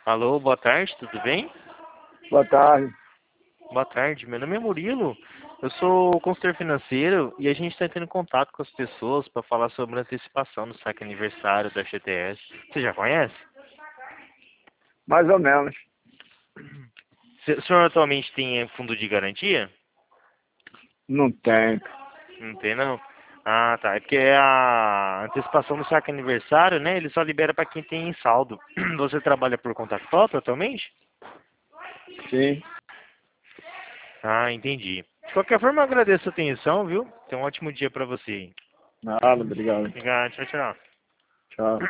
Alô, boa tarde, tudo bem? Boa tarde. Boa tarde, meu nome é Murilo, eu sou consultor financeiro e a gente está entrando em contato com as pessoas para falar sobre a antecipação do saque aniversário da FGTS. Você já conhece? Mais ou menos. O senhor atualmente tem fundo de garantia? Não tem. Não tem, não? Ah, tá. É porque a antecipação do saque aniversário, né? Ele só libera para quem tem em saldo. Você trabalha por conta própria atualmente? Sim. Ah, entendi. De qualquer forma, eu agradeço a atenção, viu? Tenha um ótimo dia para você. Nada, obrigado. Obrigado, tchau, tchau. Tchau.